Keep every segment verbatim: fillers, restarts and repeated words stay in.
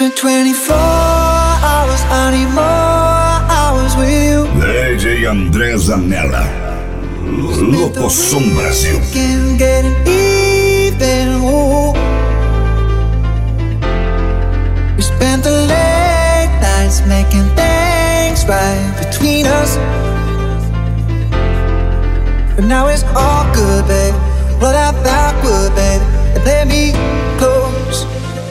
been twenty-four hours, I need more hours with you. D J André Zanella, Locosom Brasil. Getting even, ooh. We spent the late nights making things right between us, but now it's all good, babe. Roll that backward, babe, and let me close.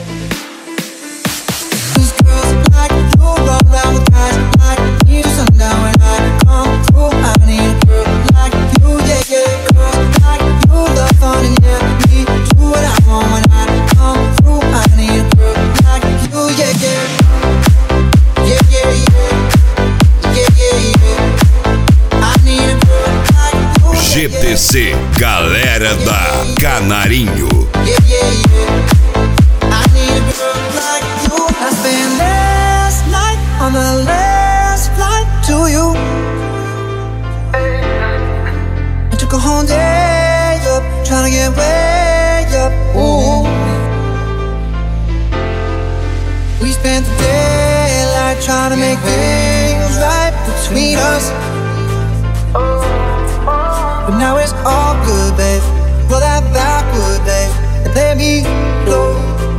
Cause girls like you run around with guys like me to sundown. When I come through, I need a girl like you, yeah, yeah. Girls like you love fun and yeah, me do what I want. When I come through, I need a girl like you, yeah, yeah. Yeah, yeah, yeah. Yeah, yeah, yeah. I need a girl like you, G T C, galera da Canarinho. yeah, yeah, yeah. I need a girl like you. I spent last night on the last flight to you. I took a whole day up, trying to get way up. Ooh. We spent the daylight trying to make things right between us, but now it's all good, babe. Roll that backward, babe, and let me go.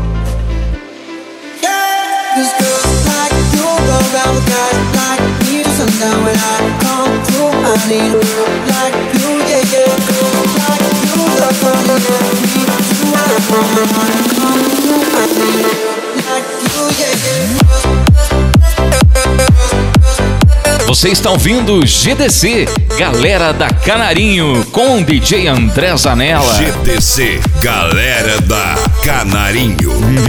Yeah. Cause girls like you go around with guys like me to sundown. When I come through, I need a girl like you, yeah, yeah. Girls like you love fun, yeah, me too. I want when I come through, I need a girl like you, yeah, yeah. Você está ouvindo G D C, galera da Canarinho, com D J André Zanella. G T C, galera da Canarinho.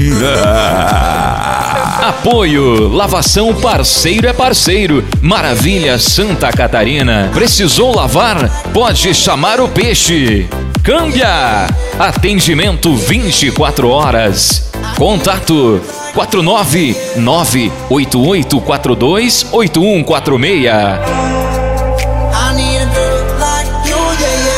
Apoio, lavação parceiro é parceiro, Maravilha Santa Catarina. Precisou lavar? Pode chamar o Peixe. Câmbia, atendimento vinte e quatro horas. Contato quatro nove nove oito oito quatro dois oito um quatro seis. I need a girl like you, yeah,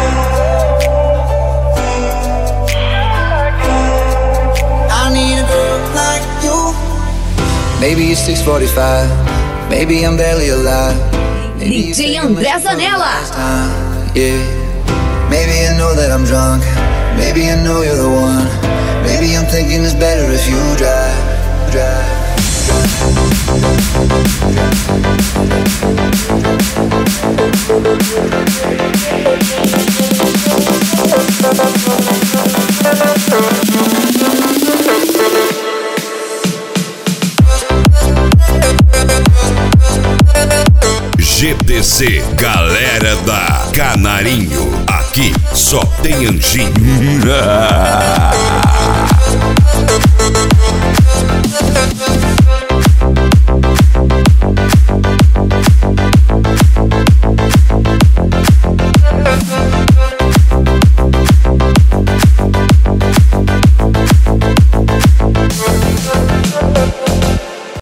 yeah. I need a girl like you. Maybe it's six forty-five, maybe I'm barely alive. D J André Zanella. Yeah. Maybe I know that I'm drunk, maybe I know you're the one. Maybe I'm thinking it's better if you drive, drive. G T C, galera da Canarinho. Aqui só tem anjinho.